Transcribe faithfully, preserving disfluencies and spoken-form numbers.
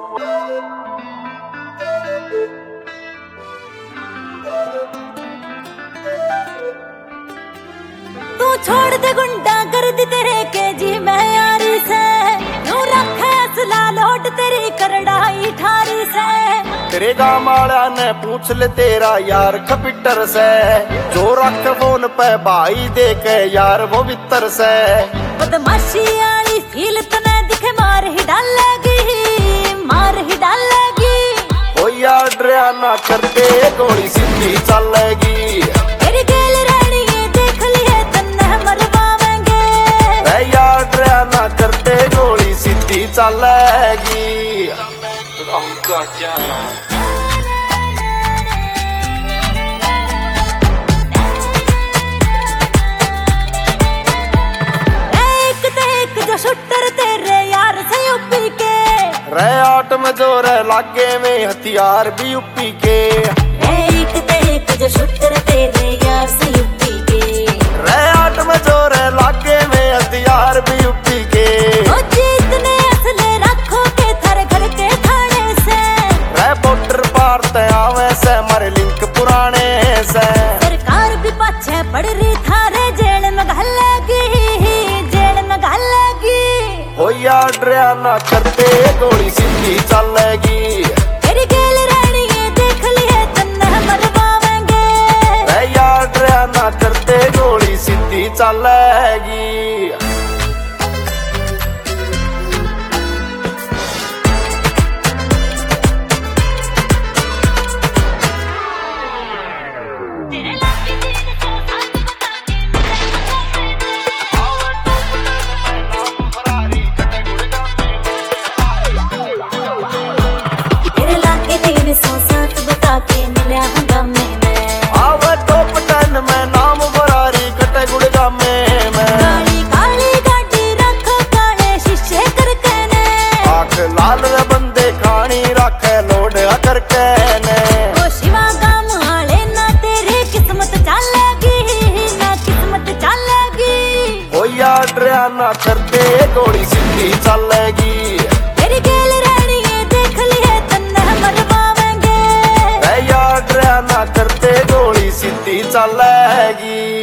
तू छोड़ दे गुंडा कर दी तेरे के जी मैं यारी से, तू रखे असला लौट तेरी करड़ाई ठारी से। तेरे गाँव वाला ने पूछ ले तेरा यार कपिटर से, जो रख फोन पे भाई दे के यार वो भीतर से। बदमाशी आली फील तने दिखे मार ही डालेगी, मार ही डालेगी। ओ यार डरा ना करते गोली सीधी चलेगी, तेरी गेल रहनी है देख लिए तन्ने मरवावेंगे। ए यार डरा ना करते गोली सीधी चलेगी। एक ते एक जो शूटर तेरे यार से यूपी के, रे आट में जोर है लागे में हथियार भी यूपी के। एक ते एक जो शूटर तेरे यार से यूपी के, रे आट में जोर है लागे में हथियार भी यूपी के। ओ जीतने असले रखो के थारे घर के थाने से, रे बॉर्डर पार ते आवे से मारे लिंक पुराने से। सरकार भी पाछे पड़ रही थारे जेल में घालेगी, जेल में घालेगी। हो यार डरा ना करते गोली सीधी चलेगी, तेरी गेल रहनी है देख लिए तन्ने मरवावेंगे। रे यार डरा ना करते गोली सीधी चलेगी। डरा ना करते गोली सीधी चलेगी, तेरी गेल रहनी है देख लिए तन्ने मरवावेंगे। यार डरा ना करते गोली सीधी चलेगी।